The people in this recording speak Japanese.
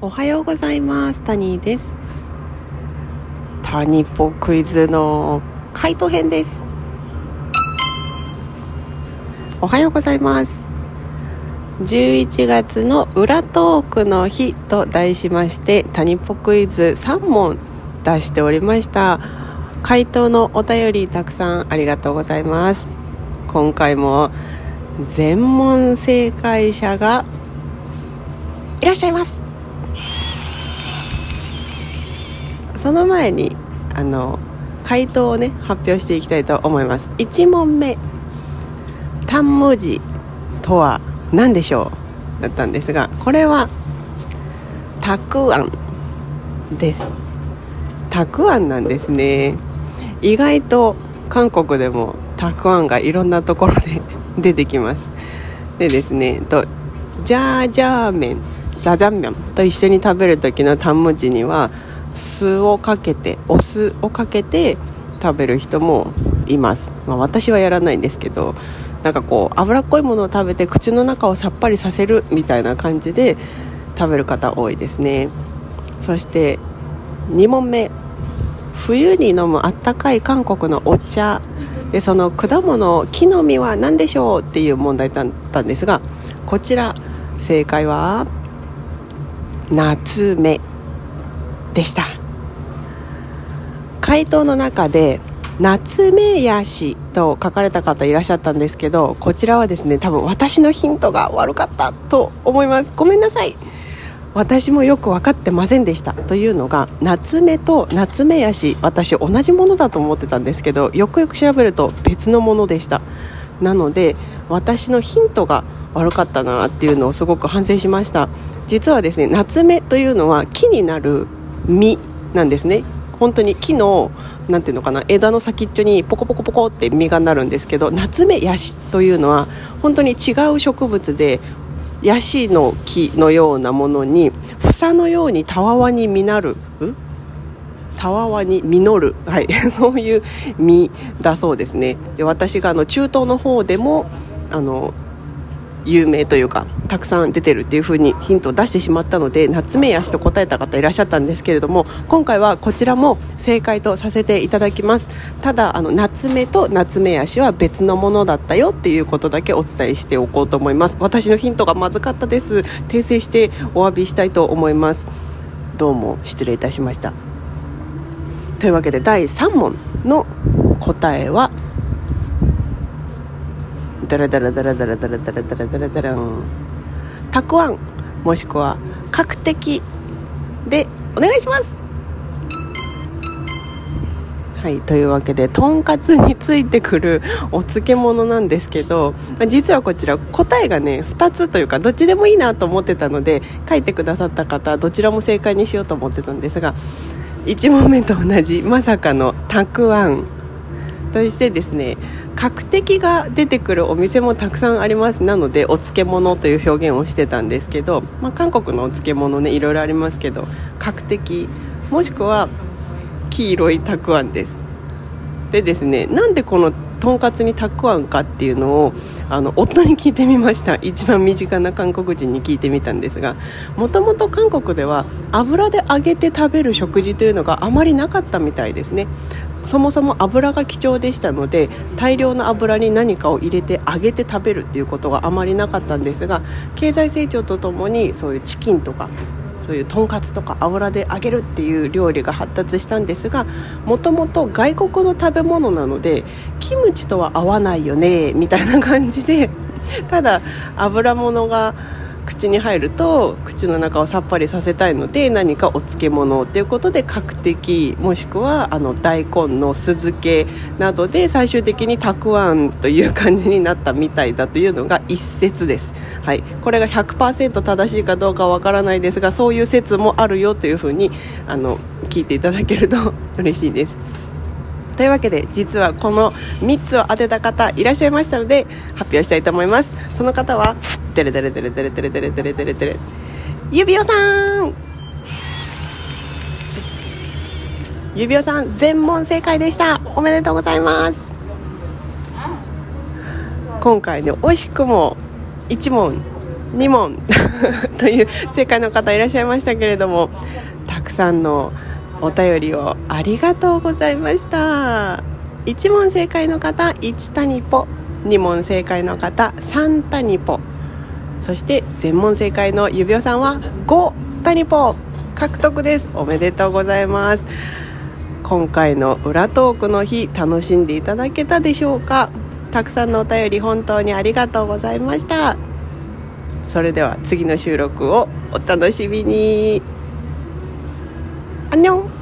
おはようございます。タニーです。タニポクイズの回答編です。おはようございます。11月の裏トークの日と題しまして、タニポクイズ3問出しておりました。回答のお便りたくさんありがとうございます。今回も全問正解者がいらっしゃいます。その前に回答を発表していきたいと思います。1問目、単文字とは何でしょうだったんですが、これはたくあんです。たくあんなんですね。意外と韓国でもたくあんがいろんなところで出てきます。でですね、ジャージャー麺、ジャジャン麺と一緒に食べる時の単文字にはお酢をかけて食べる人もいます。私はやらないんですけど、脂っこいものを食べて口の中をさっぱりさせるみたいな感じで食べる方多いですね。そして2問目、冬に飲むあったかい韓国のお茶で、その果物木の実は何でしょうっていう問題だったんですが、こちら正解は夏目でした。回答の中で夏目ヤシと書かれた方いらっしゃったんですけど、こちらはですね、多分私のヒントが悪かったと思います。ごめんなさい。私もよく分かってませんでした。というのが、夏目と夏目ヤシ、私同じものだと思ってたんですけど、よくよく調べると別のものでした。なので私のヒントが悪かったなっていうのをすごく反省しました。実はですね、夏目というのは木になる実なんですね。本当に木の枝の先っちょにポコポコポコって実がなるんですけど、夏目ヤシというのは本当に違う植物で、ヤシの木のようなものに房のようにたわわに実る、はい、そういう実だそうですね。で、私が中東の方でも有名というかたくさん出てるっていう風にヒントを出してしまったので、夏目ヤシと答えた方いらっしゃったんですけれども、今回はこちらも正解とさせていただきます。ただ夏目と夏目ヤシは別のものだったよっていうことだけお伝えしておこうと思います。私のヒントがまずかったです。訂正してお詫びしたいと思います。どうも失礼いたしました。というわけで第3問の答えはたくあん、もしくは角的でお願いします。はい、というわけでとんかつについてくるお漬物なんですけど、実はこちら答えが2つというか、どっちでもいいなと思ってたので、書いてくださった方どちらも正解にしようと思ってたんですが、1問目と同じまさかのたくあんとしてですね、角的が出てくるお店もたくさんあります。なのでお漬物という表現をしてたんですけど、韓国のお漬物いろいろありますけど、角的もしくは黄色いたくあんです。でですね、なんでこのとんかつにたくあんかっていうのを夫に聞いてみました。一番身近な韓国人に聞いてみたんですが、もともと韓国では油で揚げて食べる食事というのがあまりなかったみたいですね。そもそも油が貴重でしたので、大量の油に何かを入れて揚げて食べるっていうことがあまりなかったんですが、経済成長とともにそういうチキンとかそういうとんかつとか油で揚げるっていう料理が発達したんですが、もともと外国の食べ物なのでキムチとは合わないよねみたいな感じで、ただ油物が口に入ると口の中をさっぱりさせたいので、何かお漬物ということで角的もしくは大根の酢漬けなどで最終的にたくあんという感じになったみたいだというのが一説です。はい、これが 100% 正しいかどうかはわからないですが、そういう説もあるよというふうに聞いていただけると嬉しいです。というわけで、実はこの3つを当てた方いらっしゃいましたので発表したいと思います。その方は指輪さん、指輪さん全問正解でした。おめでとうございます。今回ね、惜しくも1問 2問という正解の方いらっしゃいましたけれども、たくさんのお便りをありがとうございました。1問正解の方1タニポ、2問正解の方3タニポ、そして全問正解のゆびおさんは5タニポ獲得です。おめでとうございます。今回の裏トークの日、楽しんでいただけたでしょうか。たくさんのお便り本当にありがとうございました。それでは次の収録をお楽しみに。あんにょん。